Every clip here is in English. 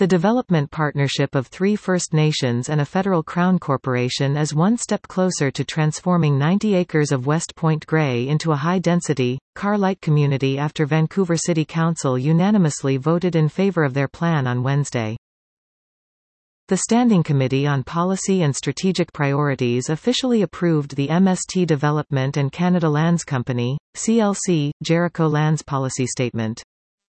The development partnership of 3 First Nations and a federal Crown Corporation is one step closer to transforming 90 acres of West Point Grey into a high-density, car-light community after Vancouver City Council unanimously voted in favour of their plan on Wednesday. The Standing Committee on Policy and Strategic Priorities officially approved the MST Development and Canada Lands Company, CLC, Jericho Lands Policy Statement.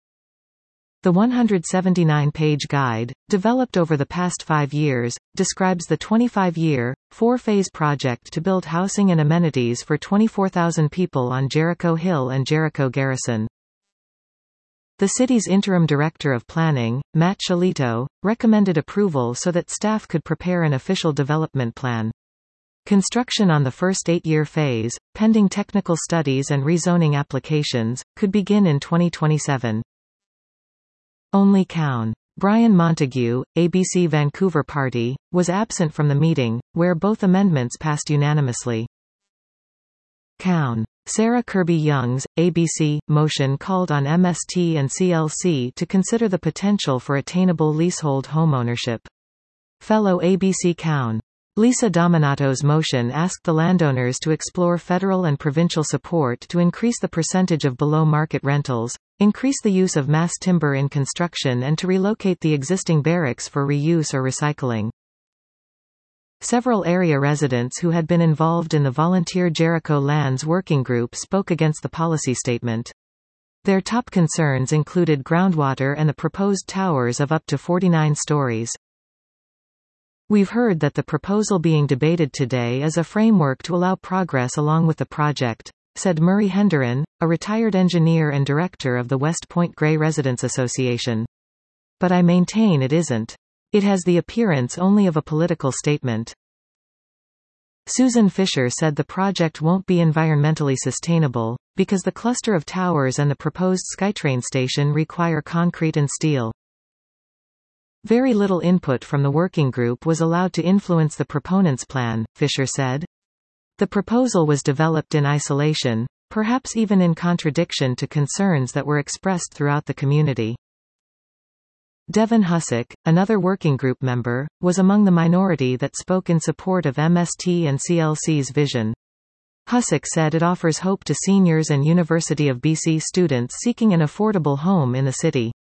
The 179-page guide, developed over the past 5 years, describes the 25-year, 4-phase project to build housing and amenities for 24,000 people on Jericho Hill and Jericho Garrison. The city's interim director of planning, Matt Sholito, recommended approval so that staff could prepare an official development plan. Construction on the first 8-year phase, pending technical studies and rezoning applications, could begin in 2027. Only Cown. Brian Montague, ABC Vancouver Party, was absent from the meeting, where both amendments passed unanimously. Cown. Sarah Kirby-Young's, ABC, motion called on MST and CLC to consider the potential for attainable leasehold homeownership. Fellow ABC Cown. Lisa Dominato's motion asked the landowners to explore federal and provincial support to increase the percentage of below-market rentals, increase the use of mass timber in construction and to relocate the existing barracks for reuse or recycling. Several area residents who had been involved in the volunteer Jericho Lands Working Group spoke against the policy statement. Their top concerns included groundwater and the proposed towers of up to 49 stories. We've heard that the proposal being debated today is a framework to allow progress along with the project, said Murray Henderin, a retired engineer and director of the West Point Grey Residents Association. But I maintain it isn't. It has the appearance only of a political statement. Susan Fisher said the project won't be environmentally sustainable, because the cluster of towers and the proposed SkyTrain station require concrete and steel. Very little input from the working group was allowed to influence the proponents' plan, Fisher said. The proposal was developed in isolation, perhaps even in contradiction to concerns that were expressed throughout the community. Devin Husick, another working group member, was among the minority that spoke in support of MST and CLC's vision. Husick said it offers hope to seniors and University of BC students seeking an affordable home in the city.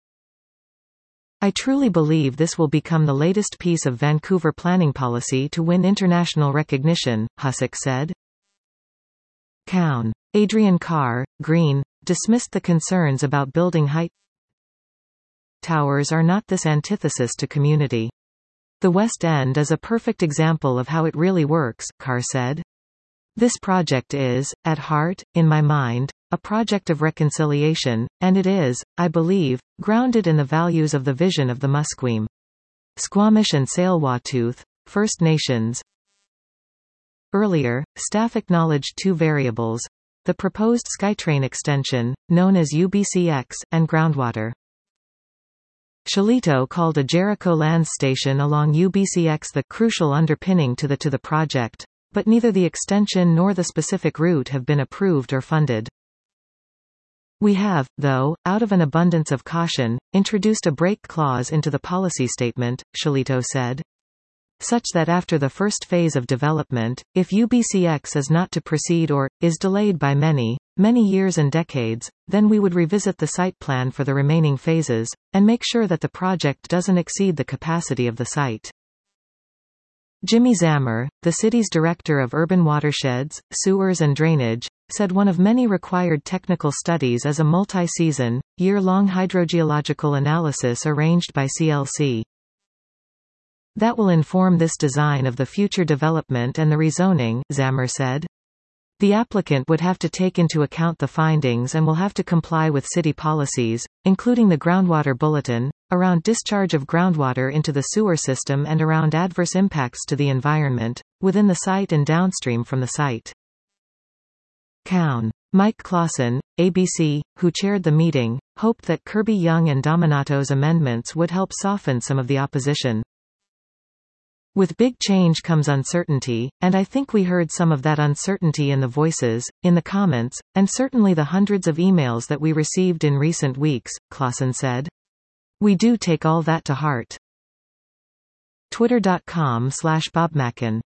I truly believe this will become the latest piece of Vancouver planning policy to win international recognition, Husick said. Cown. Adrian Carr, Green, dismissed the concerns about building height. Towers are not this antithesis to community. The West End is a perfect example of how it really works, Carr said. This project is, at heart, in my mind, a project of reconciliation, and it is, I believe, grounded in the values of the vision of the Musqueam, Squamish and Tsleil-Waututh, First Nations. Earlier, staff acknowledged 2 variables: the proposed SkyTrain extension, known as UBCX, and groundwater. Sholito called a Jericho Lands station along UBCX the crucial underpinning to the project, but neither the extension nor the specific route have been approved or funded. We have, though, out of an abundance of caution, introduced a break clause into the policy statement, Sholito said. Such that after the first phase of development, if UBCX is not to proceed or, is delayed by many years and decades, then we would revisit the site plan for the remaining phases, and make sure that the project doesn't exceed the capacity of the site. Jimmy Zammer, the city's director of urban watersheds, sewers and drainage, said one of many required technical studies is a multi-season, year-long hydrogeological analysis arranged by CLC. That will inform this design of the future development and the rezoning, Zammer said. The applicant would have to take into account the findings and will have to comply with city policies, including the Groundwater Bulletin, around discharge of groundwater into the sewer system and around adverse impacts to the environment, within the site and downstream from the site. Cown. Mike Clausen, ABC, who chaired the meeting, hoped that Kirby-Young and Dominato's amendments would help soften some of the opposition. With big change comes uncertainty, and I think we heard some of that uncertainty in the voices, in the comments, and certainly the hundreds of emails that we received in recent weeks, Clausen said. We do take all that to heart. Twitter.com/BobMacken